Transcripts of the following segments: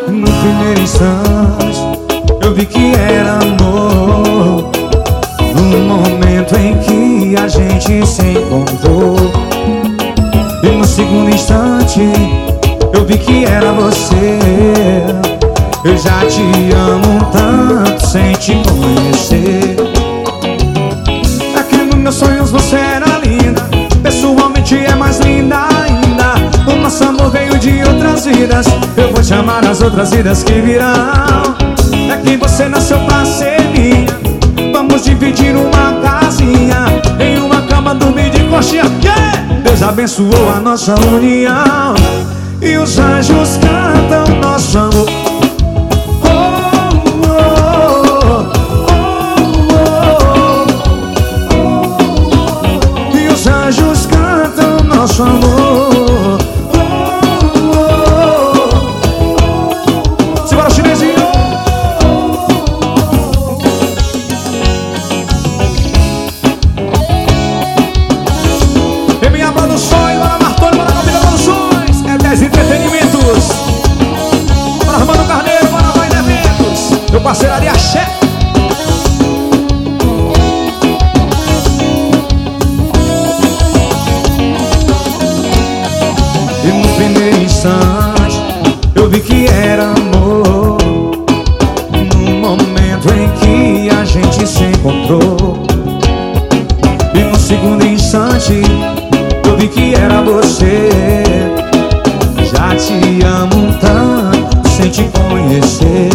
No primeiro instante eu vi que era amor, no momento em que a gente se encontrou. E no segundo instante eu vi que era você. Eu já te amo tanto sem te conhecer. É que nos meus sonhos você era linda, pessoalmente é mais linda ainda. O nosso amor veio de outras vidas, eu vou te amar as outras vidas que virão. É que você nasceu pra ser minha, vamos dividir uma casinha, em uma cama dormir de coxinha, yeah! Deus abençoou a nossa união e os anjos cantam nosso amor. E os anjos cantam nosso amor. Simbora, chinesinho! E minha produções, bora Martoni, bora Camila Produções, é 10 Entretenimentos. Bora Armando Carneiro, bora Vai Eventos, meu parceiro ali, Axé. E no primeiro instante eu vi que era amor, no momento em que a gente se encontrou. E no segundo instante eu vi que era você. Já te amo tanto sem te conhecer.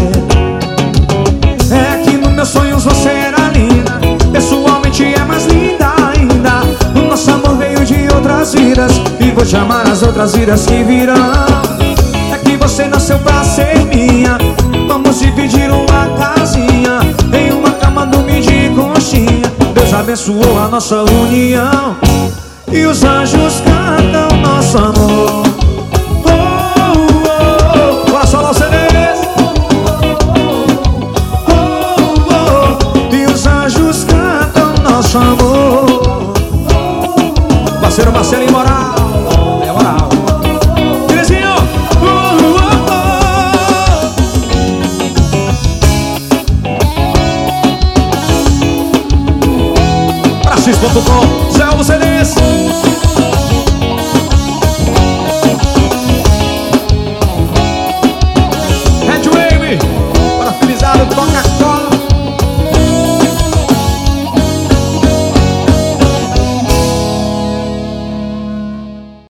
É que nos meus sonhos você era linda, pessoalmente é mais linda ainda. O nosso amor veio de outras vidas e vou te amar as outras vidas que virão. É que você nasceu pra ser minha, vamos dividir uma casinha, em uma cama dormir de conchinha. Deus abençoou a nossa união e os anjos cantam nosso amor.